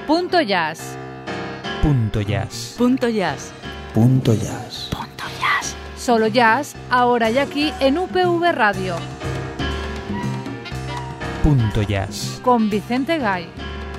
Punto Jazz. Punto Jazz. Punto Jazz. Punto Jazz. Punto Jazz. Solo jazz, ahora y aquí en UPV Radio. Punto Jazz. Con Vicente Gay.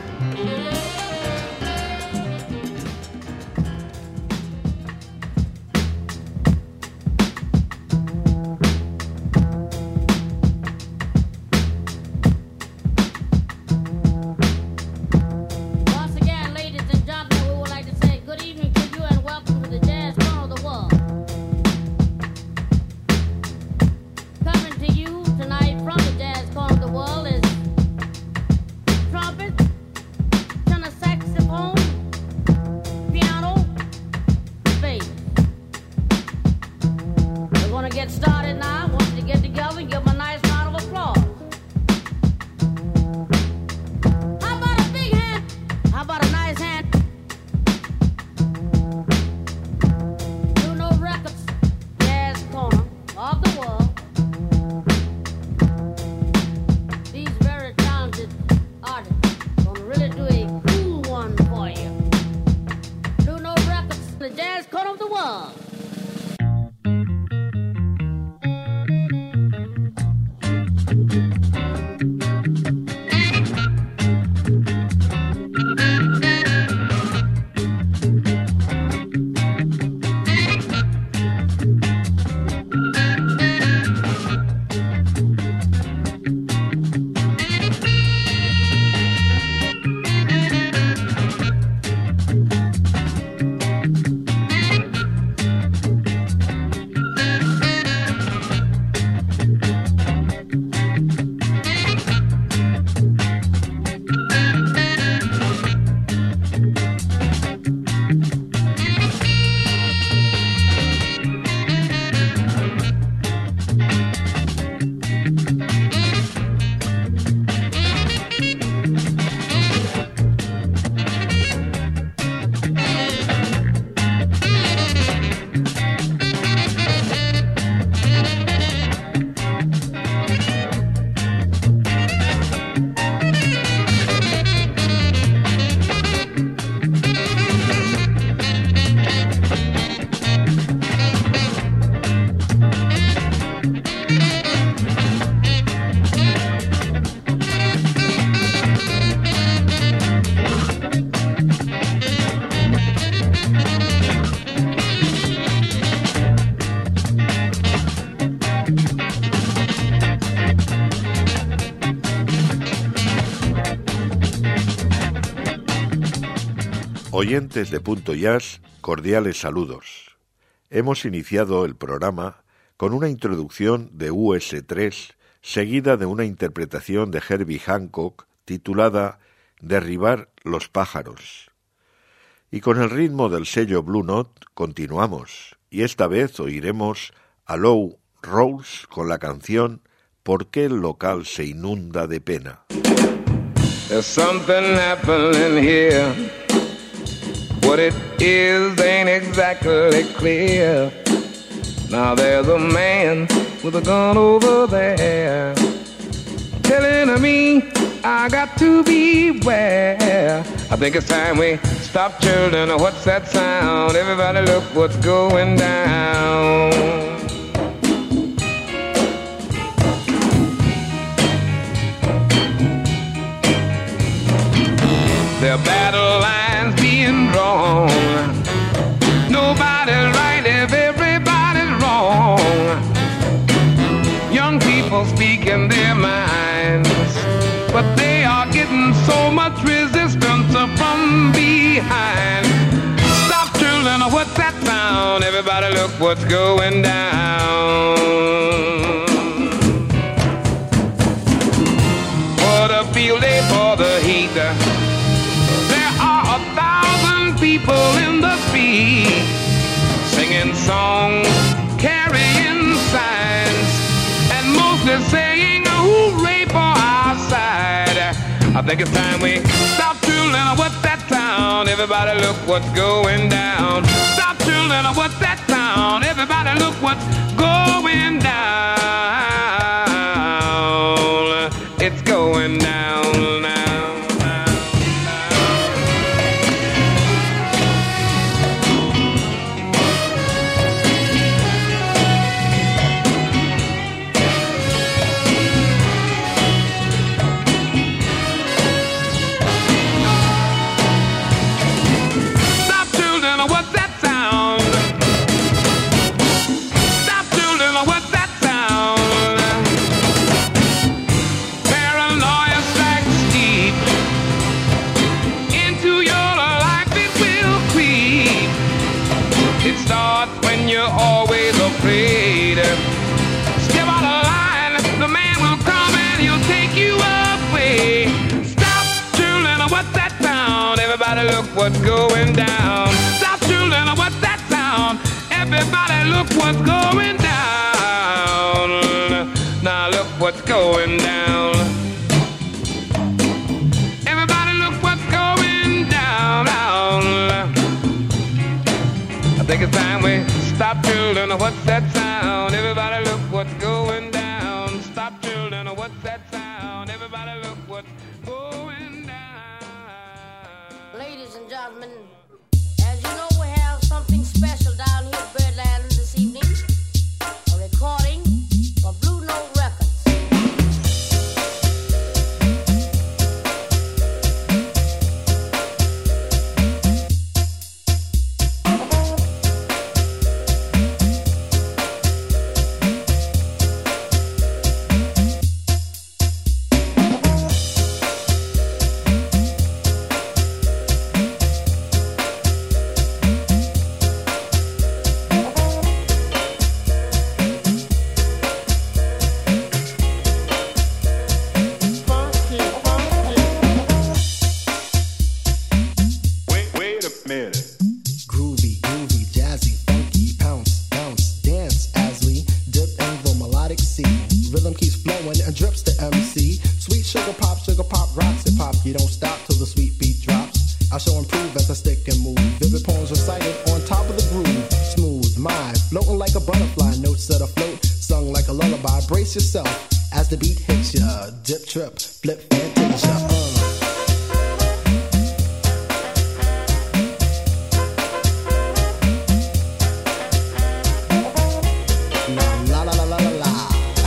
Oyentes de Punto Jazz, cordiales saludos. Hemos iniciado el programa con una introducción de US3, seguida de una interpretación de Herbie Hancock titulada Derribar los pájaros. Y con el ritmo del sello Blue Note continuamos, y esta vez oiremos a Lou Rawls con la canción ¿Por qué el local se inunda de pena? There's something happening here. What it is ain't exactly clear. Now there's a man with a gun over there telling me I got to beware. I think it's time we stop, children. What's that sound? Everybody look what's going down. There are battle lines being drawn. Nobody's right if everybody's wrong. Young people speaking their minds, but they are getting so much resistance from behind. Stop, children, what's that sound? Everybody look what's going down. What a field day for the heat. There are 1,000 people in the street singing songs, carrying signs, and mostly saying hooray for our side. I think it's time we stop, children, what's that sound? Everybody look what's going down. Stop, children, what's that sound? Everybody look what's going down. It's going down now. what's going down. Stop, children, what's that sound? Everybody look what's going down. Now look what's going down. Everybody look what's going down. I think it's time we stop, children, what's that sound? Everybody look what's going down. Stop, children, what's that sound? Everybody look what's going down. Ladies and gentlemen, as you know, we have something special down here at Birdland this evening. A recording for Blue Note Records. Yourself as the beat hits ya. Dip, trip, flip, fantasia. La la la la la la.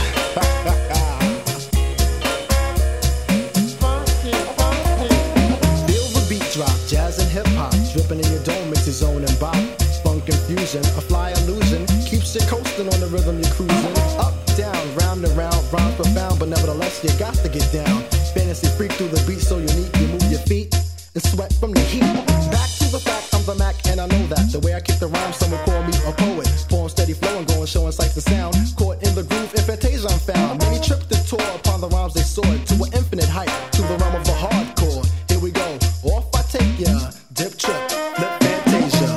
Feel the beat drop, jazz and hip hop, dripping in your dome, mix your zone and bop. Funk confusion, a fly illusion, keeps you coasting on the rhythm you're cruising. Up, down, round and round, rhymes profound, but nevertheless you got to get down. Fantasy freak through the beat so unique, you move your feet and sweat from the heat. Back to the fact, I'm the Mac and I know that. The way I kick the rhyme, some would call me a poet. Poem steady flowing, going, showing sights and sound. Caught in the groove, in fantasia I'm found. Many tripped and tore upon the rhymes they soared to an infinite height, to the realm of the hardcore. Here we go, off I take ya, dip, trip, flip, fantasia.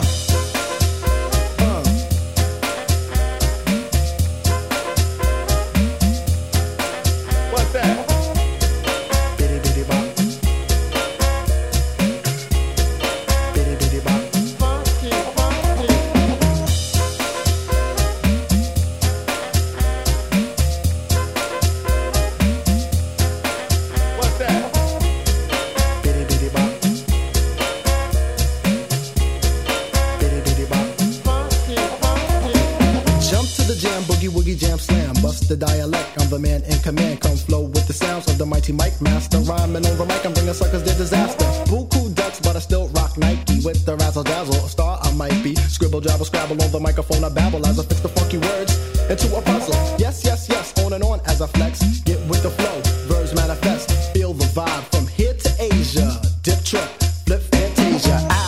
The dialect, I'm the man in command. Come flow with the sounds of the mighty mic master. Rhyming on the mic, I'm bringing suckers their disaster. Buku ducks, but I still rock Nike with the razzle dazzle. A star I might be. Scribble, jabble, scrabble on the microphone. I babble as I fix the funky words into a puzzle. Yes, yes, yes, on and on as I flex. Get with the flow, verbs manifest. Feel the vibe from here to Asia. Dip, trip, flip, fantasia. Ow.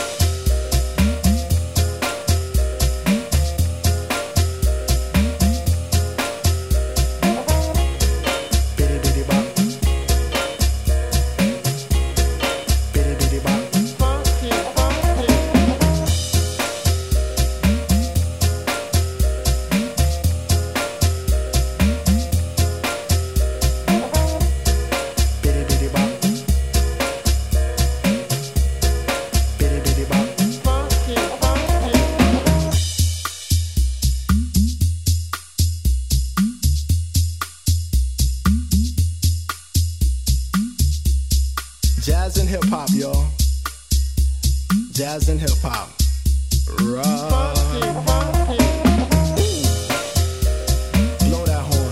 Jazz and hip hop, y'all. Jazz and hip hop. Right. Blow that horn.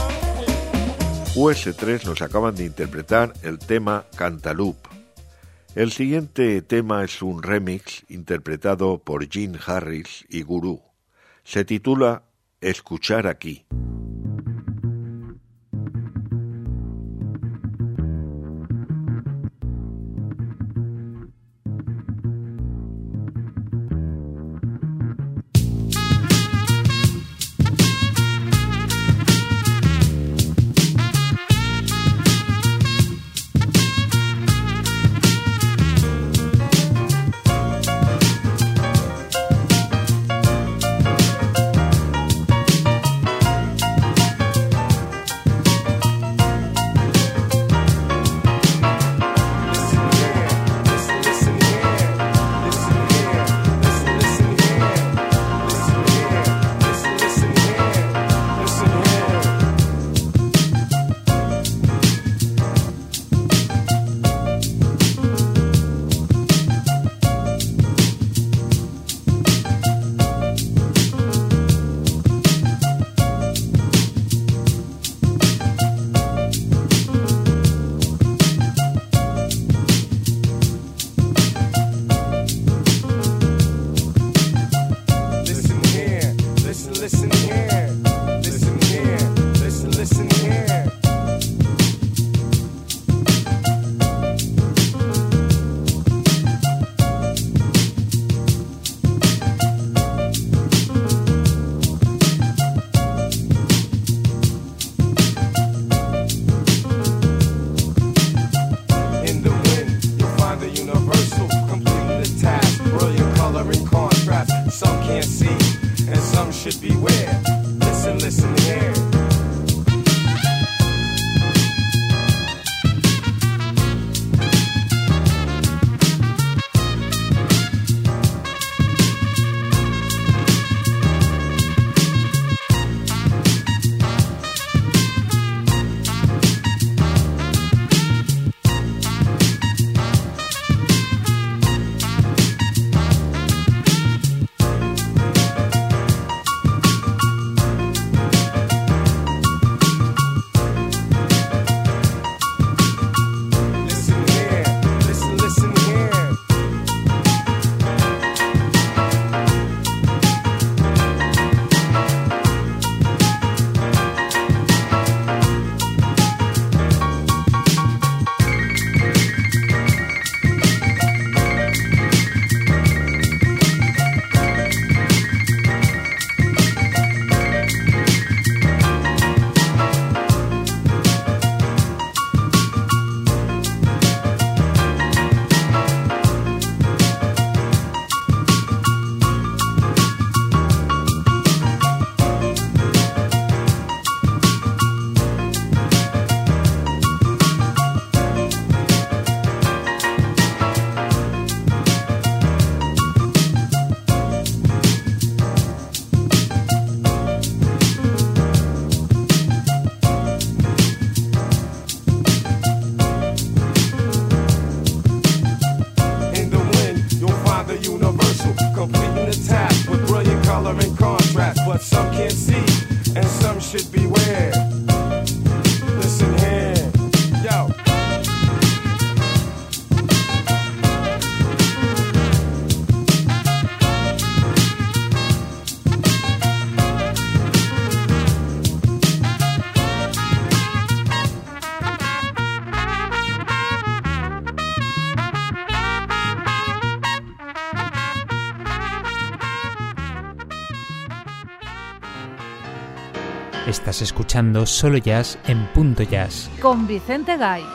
US3 nos acaban de interpretar el tema Cantaloupe. El siguiente tema es un remix interpretado por Gene Harris y Guru. Se titula Escuchar aquí. Estás escuchando Solo Jazz en Punto Jazz. Con Vicente Gay.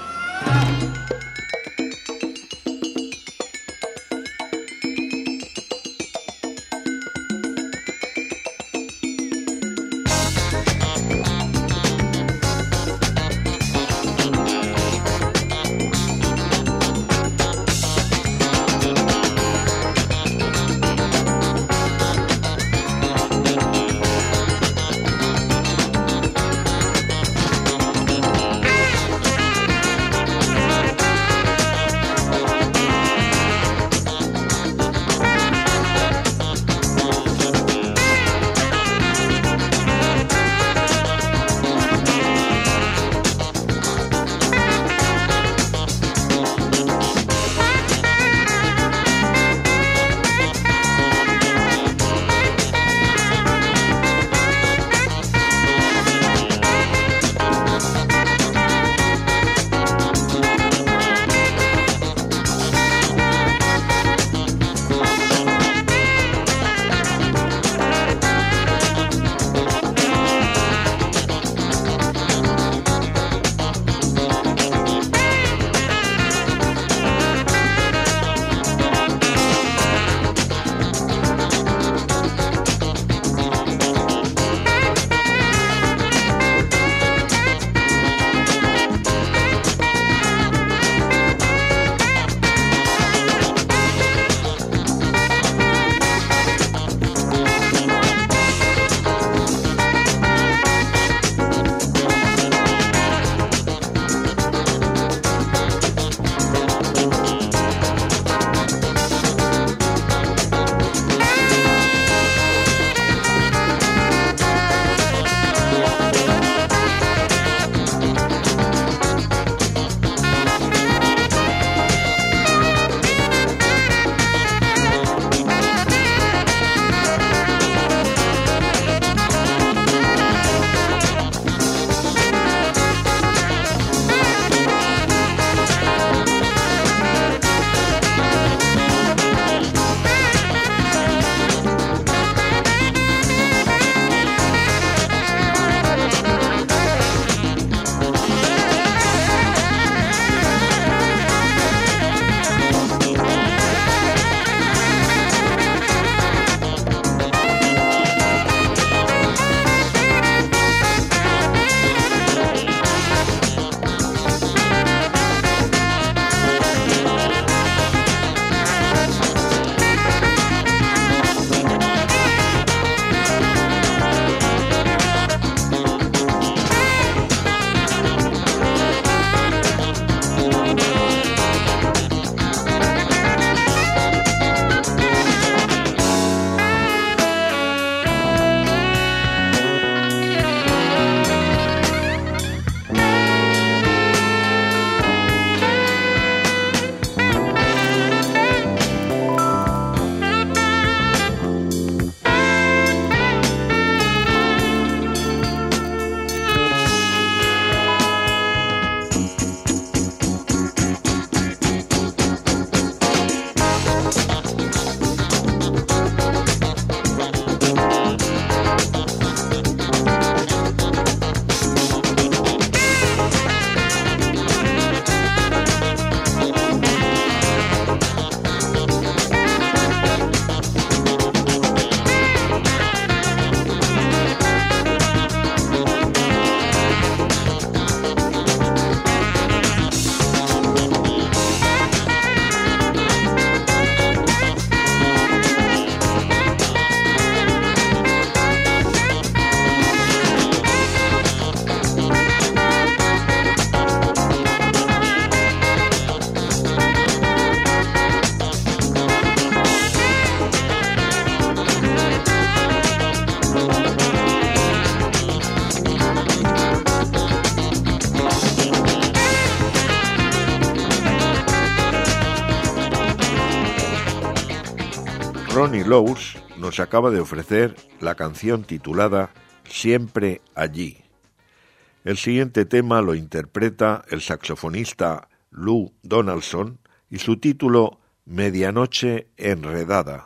Ronnie Lowes nos acaba de ofrecer la canción titulada Siempre allí. El siguiente tema lo interpreta el saxofonista Lou Donaldson y su título Medianoche enredada.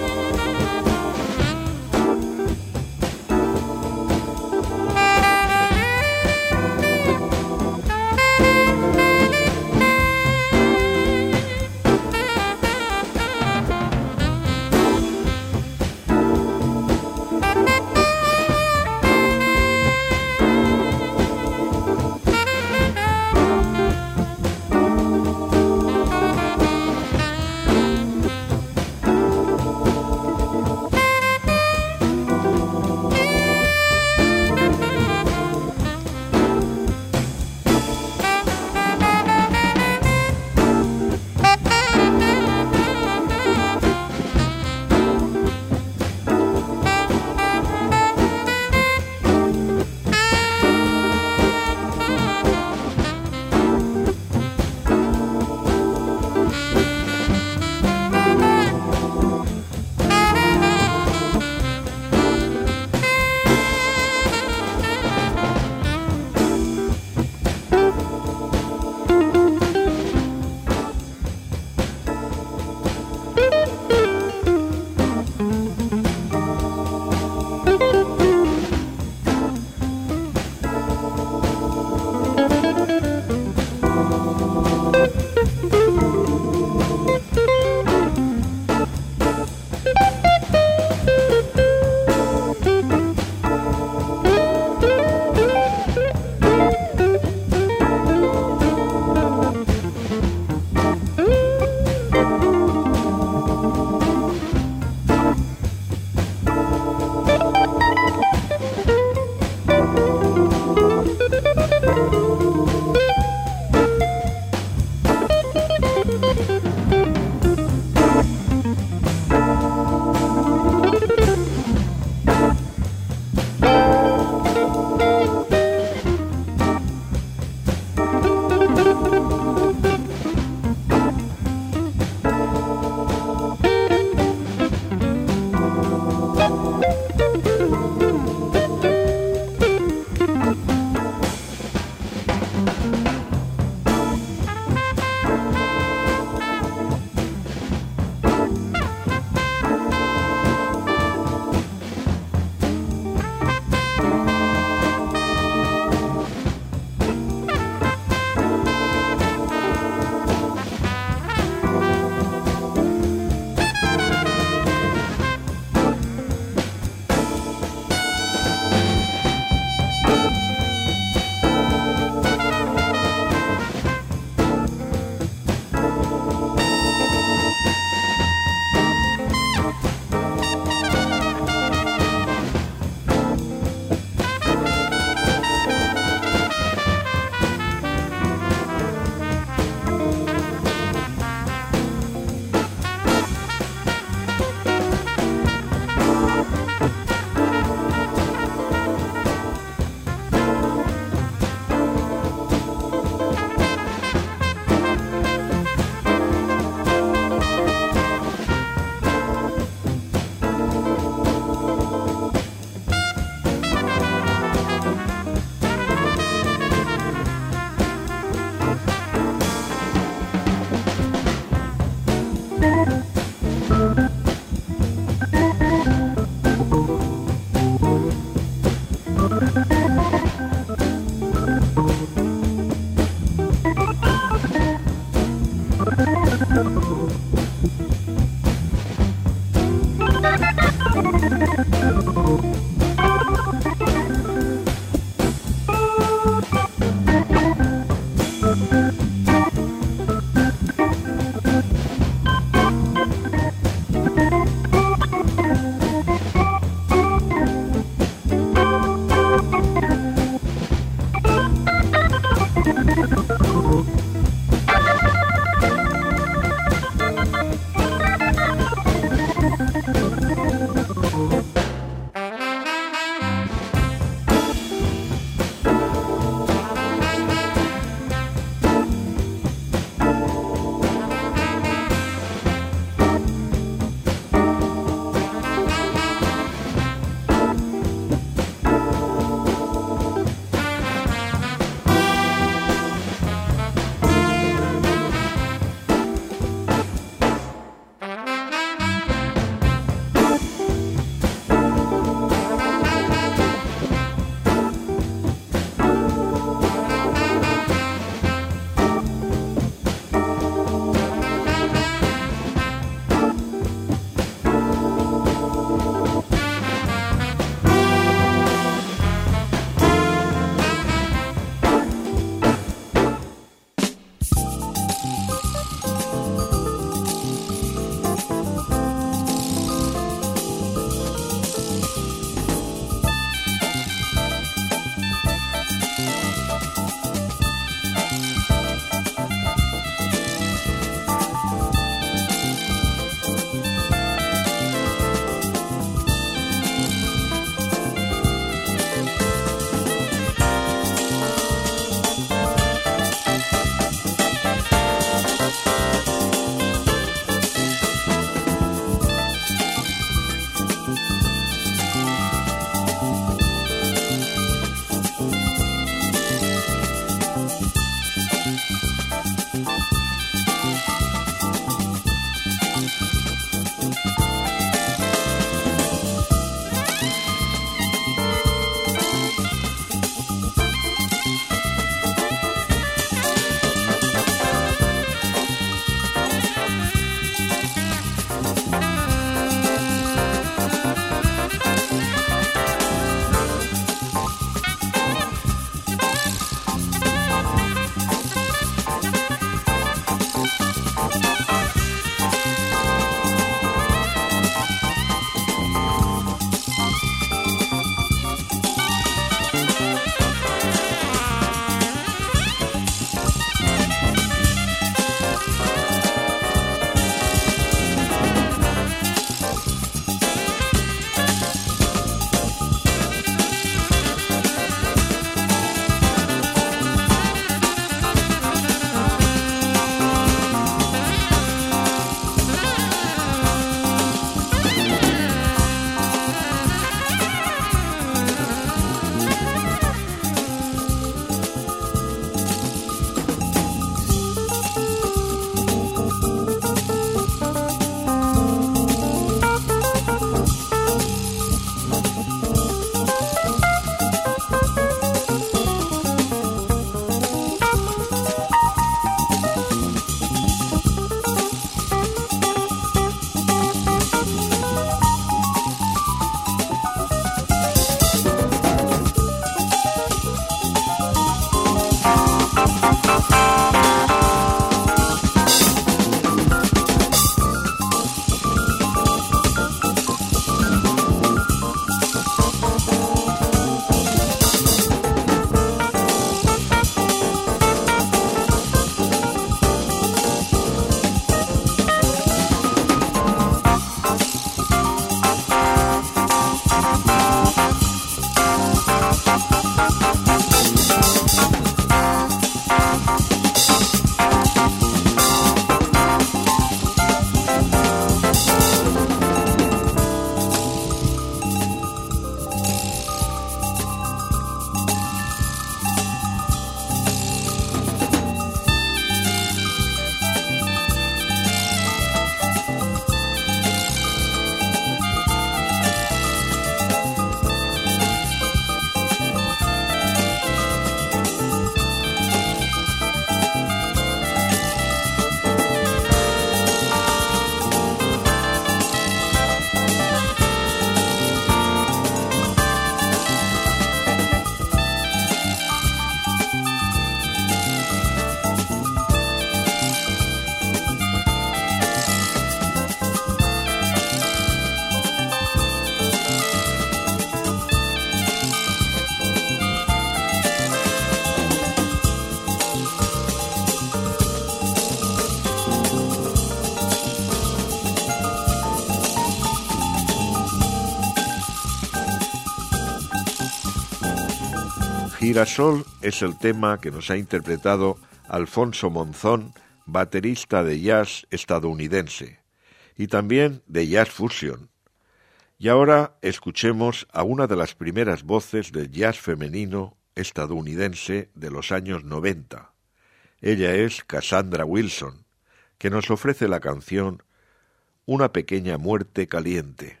Girasol es el tema que nos ha interpretado Alfonso Monzón, baterista de jazz estadounidense, y también de jazz fusion. Y ahora escuchemos a una de las primeras voces del jazz femenino estadounidense de los años 90. Ella es Cassandra Wilson, que nos ofrece la canción Una pequeña muerte caliente.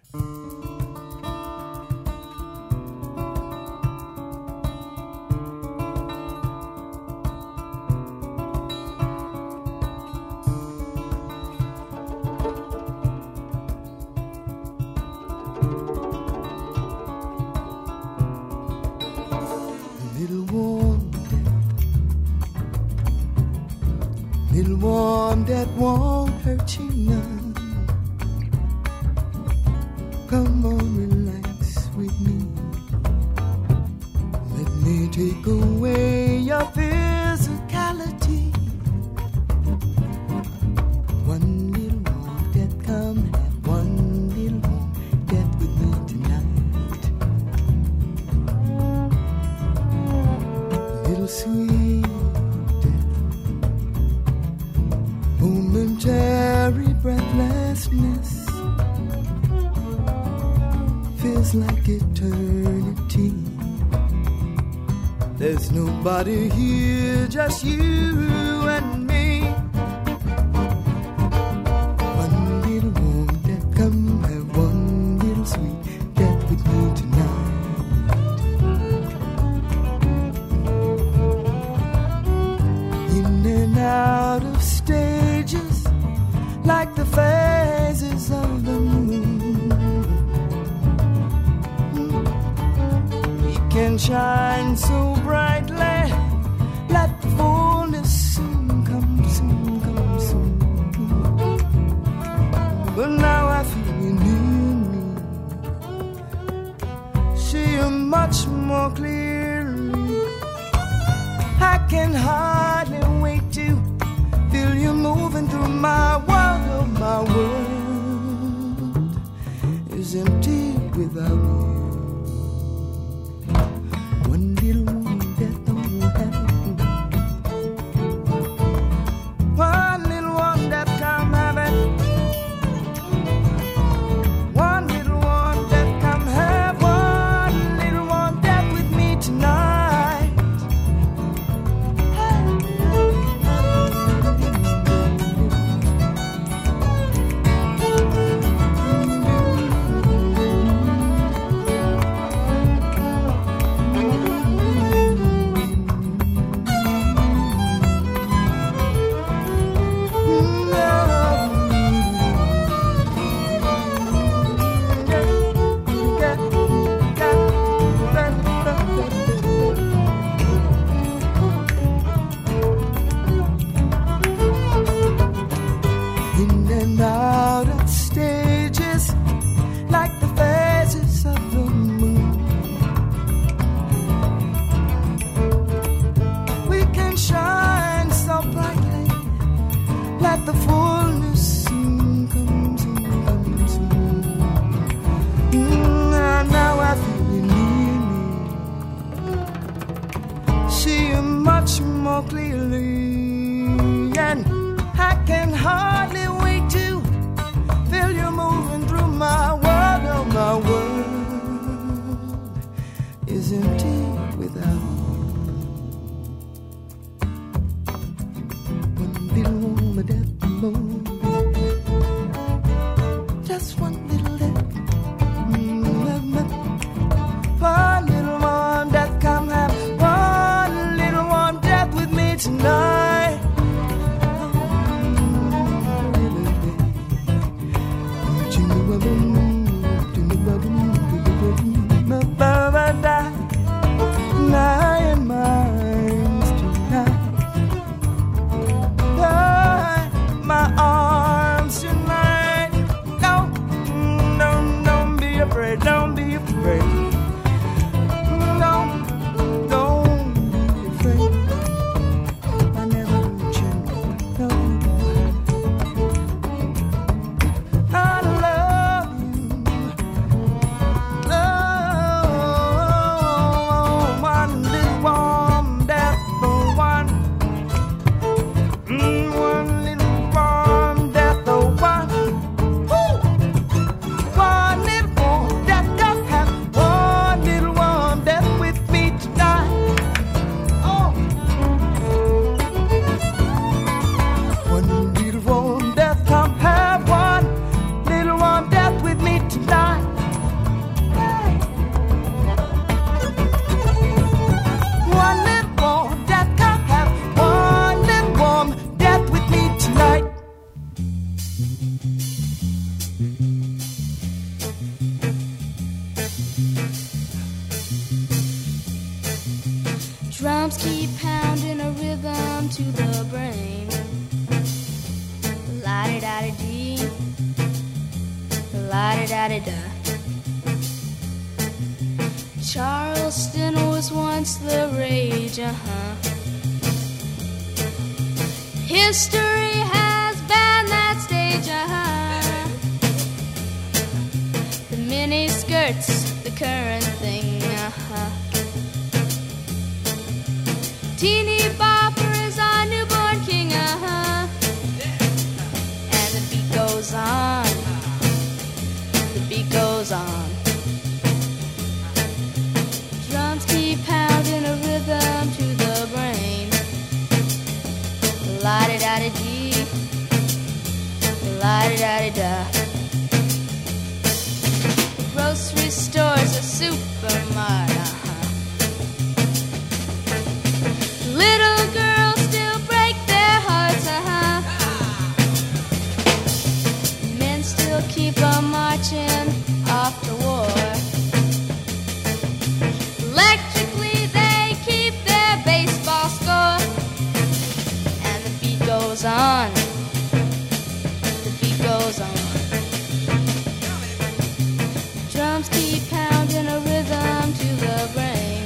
That won't hurt you none. Come on, relax with me. Let me take away your physicality. One little more that come, have one little more that with me tonight. Little sweet momentary breathlessness feels like eternity. There's nobody here, just you and me. One little warm that come, have one little sweet that with me tonight. In and out of stages, like the phases of the moon. We can shine so brightly, let the fullness soon come, soon come, soon. But now I feel you near me, see you much more clearly. I can hardly wait to feel you moving through my world. Oh, my world is empty without you. One little one that don't have it. One little one that can't have it. One little one that come have. One little one that with me tonight. La-di-da-di-da. Charleston was once the rage, History has banned that stage, The mini skirts, the current thing, Teeny bopper is our newborn king, And the beat goes on, the beat goes on. Drums keep pounding a rhythm to the brain. La-di-da-di-dee, la-di-da-di-da. The grocery store's a supermarket, Little girls still break their hearts, Men still keep on marching off to war. Electrically they keep their baseball score. And the beat goes on, the beat goes on. Drums keep pounding a rhythm to the brain.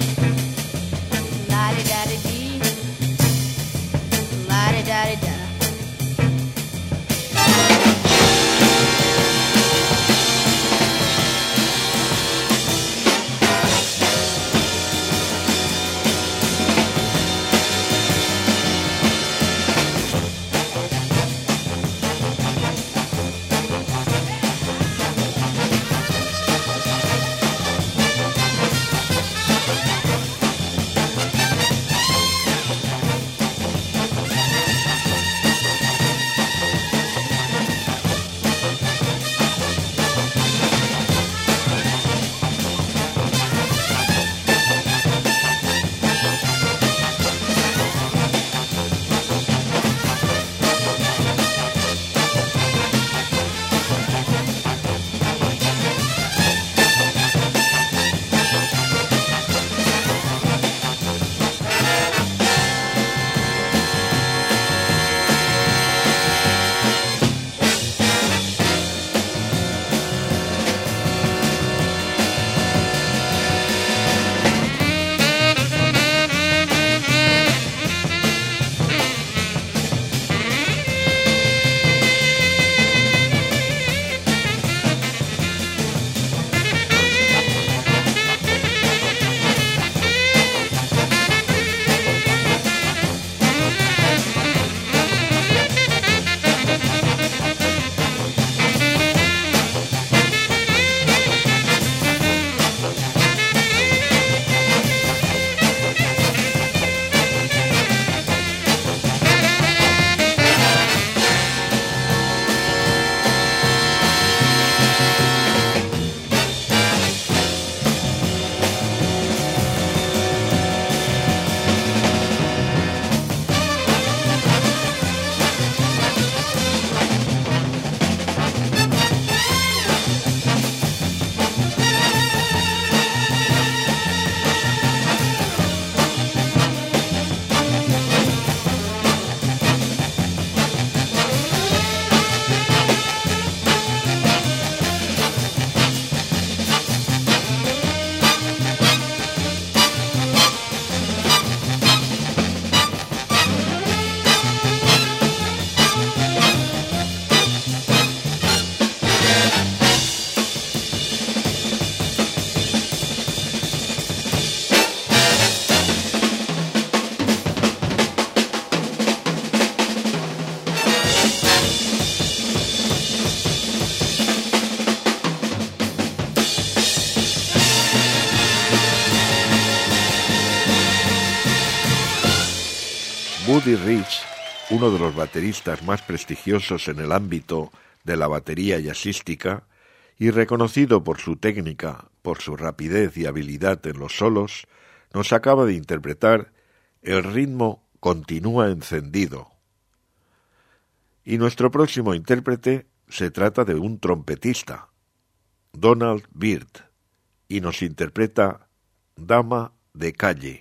La-di-da-di-dee, la-di-da-di-da. Buddy Rich, uno de los bateristas más prestigiosos en el ámbito de la batería jazzística y reconocido por su técnica, por su rapidez y habilidad en los solos, nos acaba de interpretar El ritmo continúa encendido. Y nuestro próximo intérprete se trata de un trompetista, Donald Byrd, y nos interpreta Dama de calle.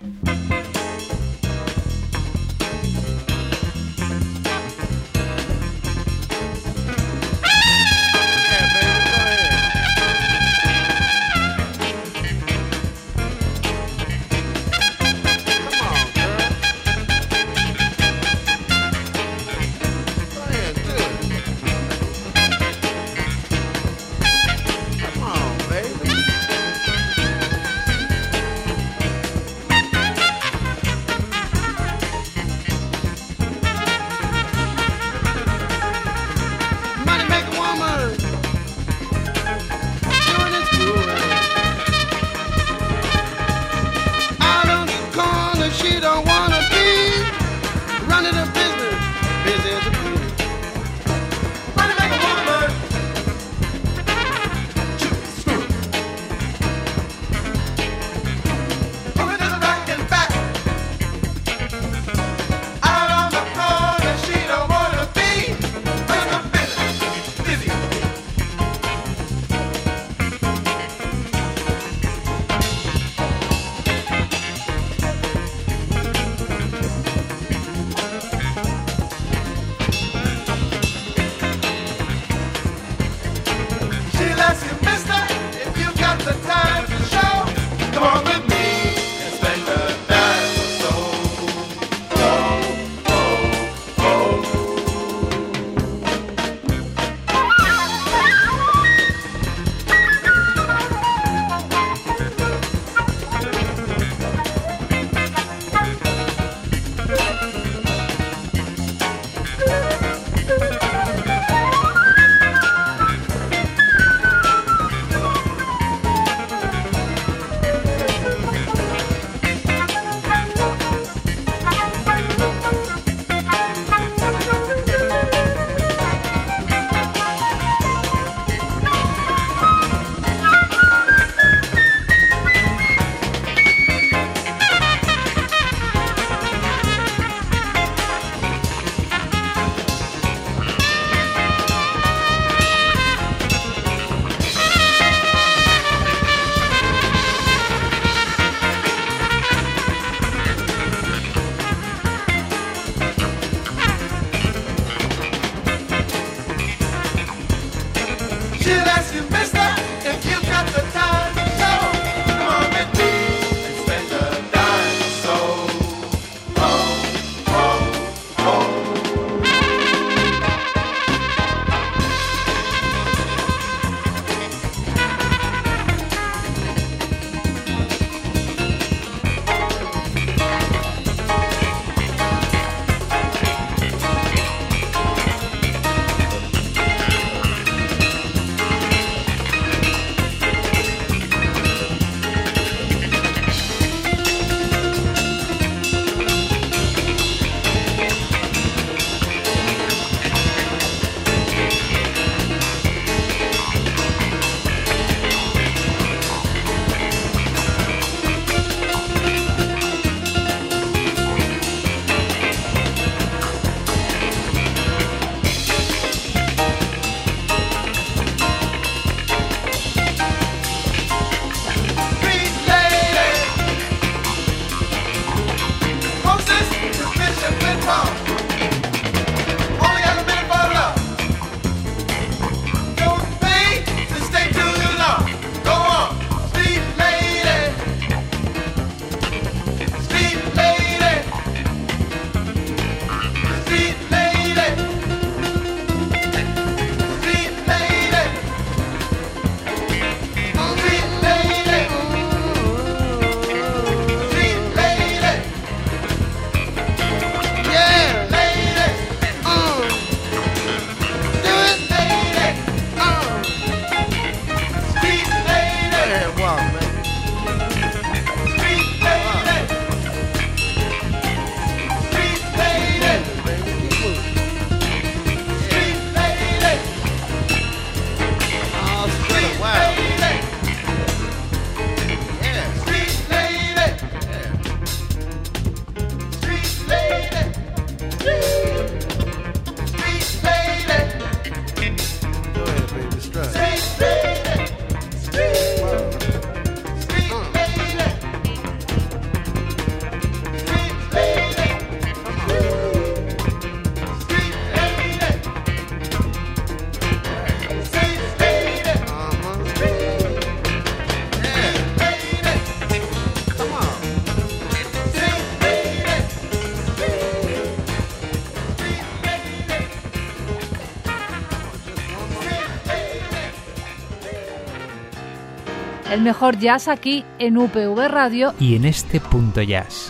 El mejor jazz aquí en UPV Radio y en este Punto Jazz.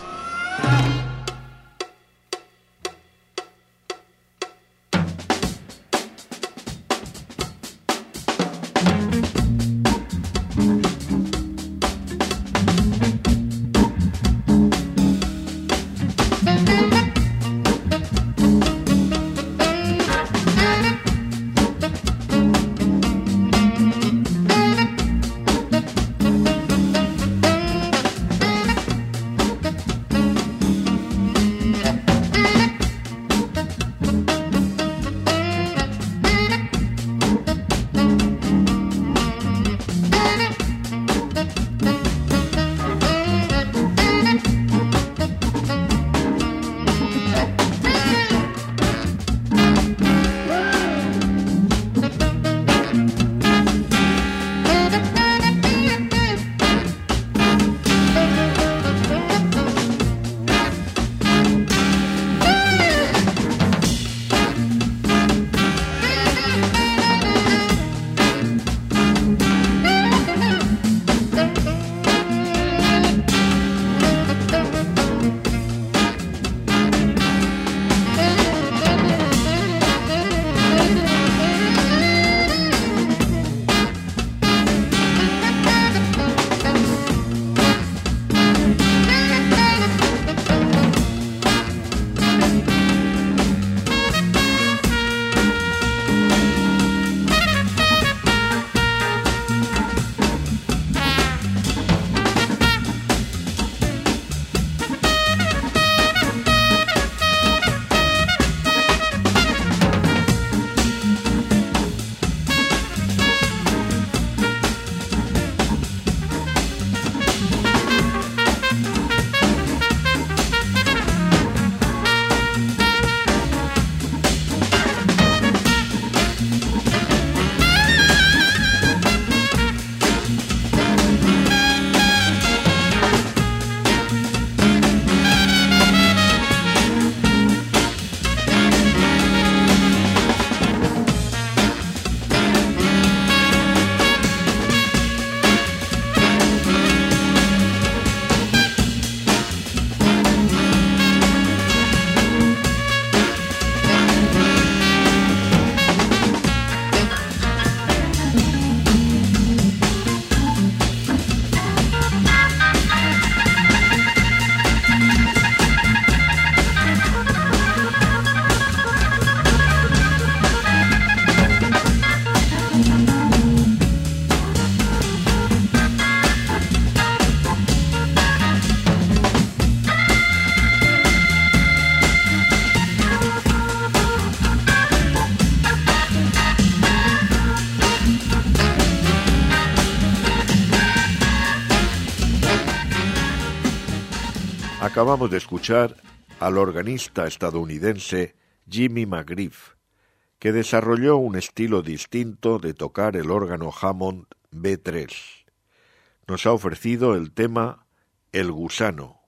Acabamos de escuchar al organista estadounidense Jimmy McGriff, que desarrolló un estilo distinto de tocar el órgano Hammond B3. Nos ha ofrecido el tema El Gusano.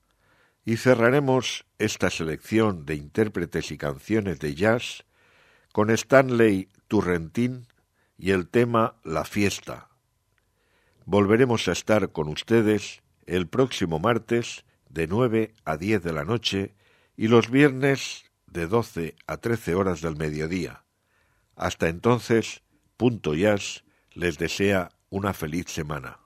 Y cerraremos esta selección de intérpretes y canciones de jazz con Stanley Turrentine y el tema La Fiesta. Volveremos a estar con ustedes el próximo martes de 9 a 10 de la noche y los viernes de 12 a 13 horas del mediodía. Hasta entonces, Punto Jazz les desea una feliz semana.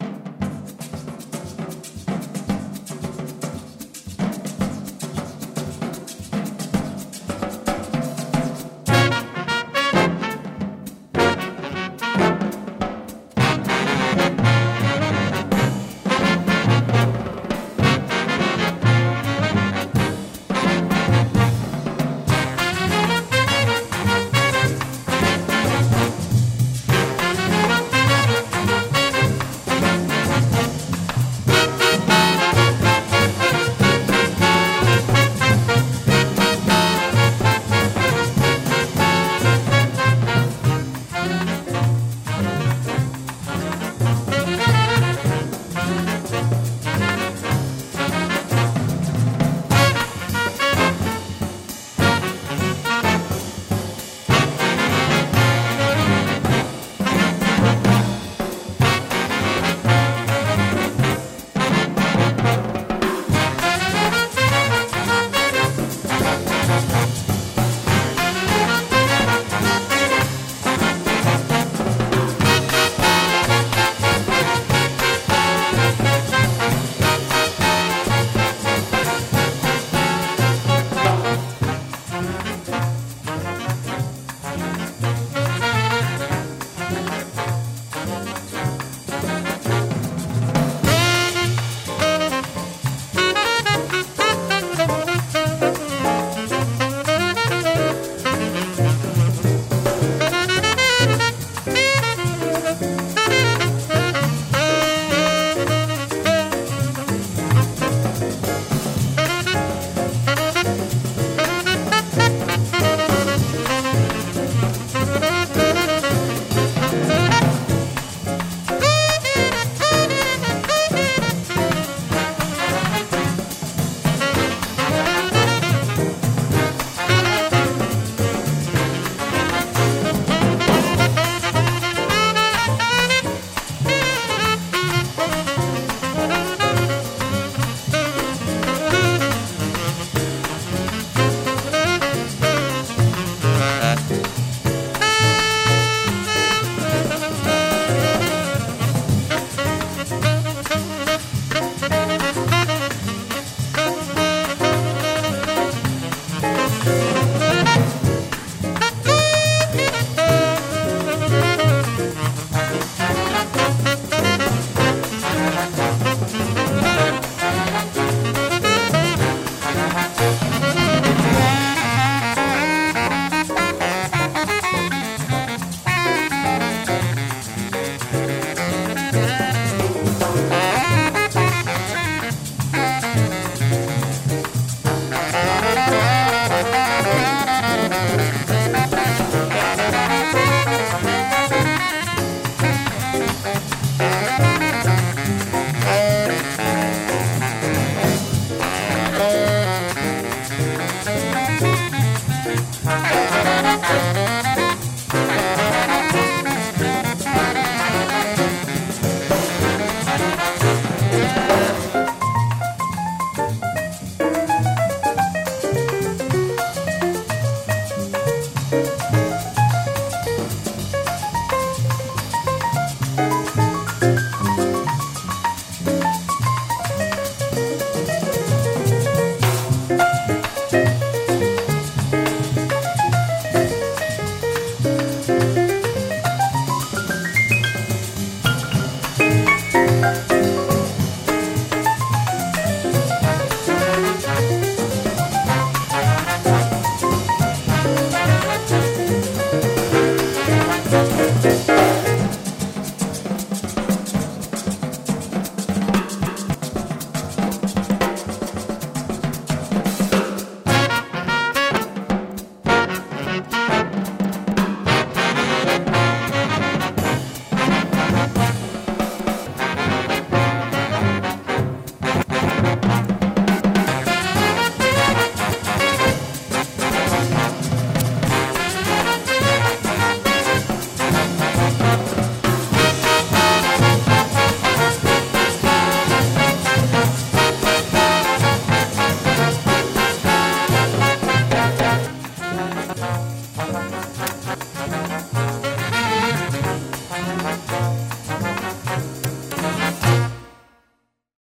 Hey!